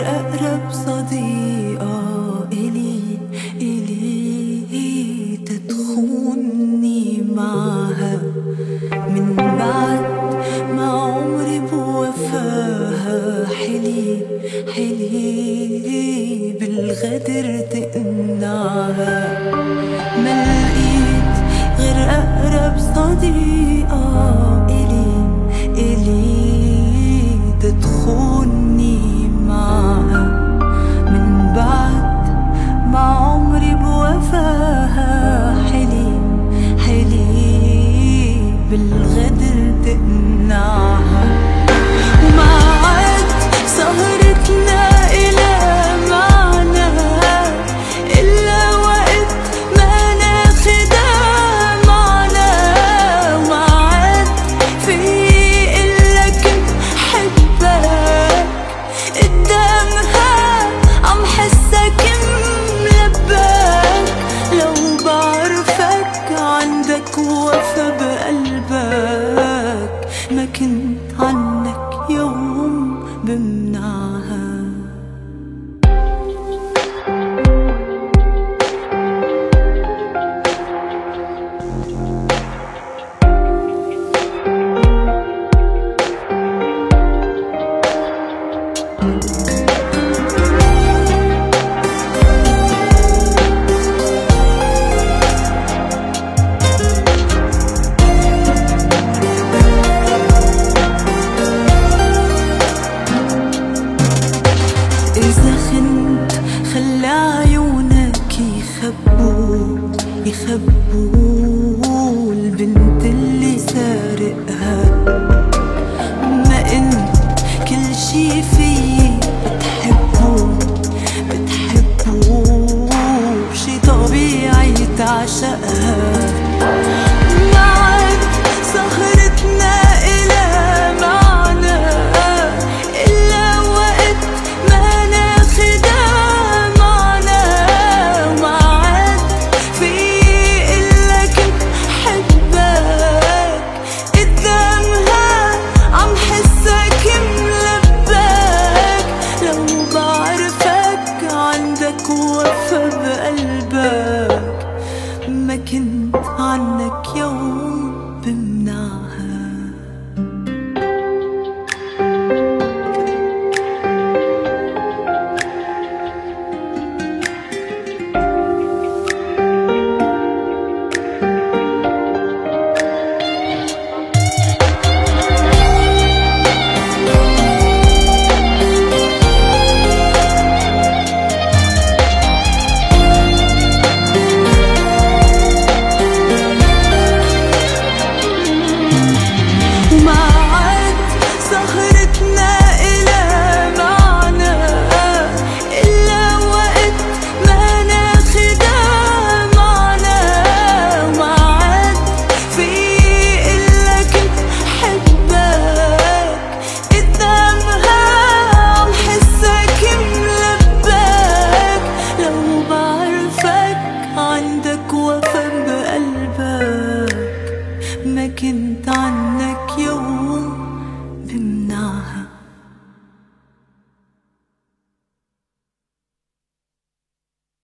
أقرب صديقة إلي تتخوني معها من بعد ما عمري بوفاها. حلي بالغدر تقنعها. ما لقيت غير أقرب صديقة إلي تتخوني معها من بعد ما عمري بوفاها. حلي بالغدر تقنعها. وما عاد سهرتنا إلى معنى إلا وقت ما ناخدها معنا. وما عاد في إلا كنت حبك قدامها عم حسك ملبك. لو بعرفك عندك وفا بقلبك ما كنت عنك يوم بمنعها. إذا خنت خلى عيونك يخبوا البنت اللي سارقها. ما انت كل شي فيي بتحبه شي طبيعي تعشقها. ما عاد سهرتنا إلى معنى إلا وقت ما ناخدها معنا. وما عاد في إلا كنت حبك قدامها عم حسك ملبك. لو بعرفك عندك وفا بقلبك ما كنت عنك يوم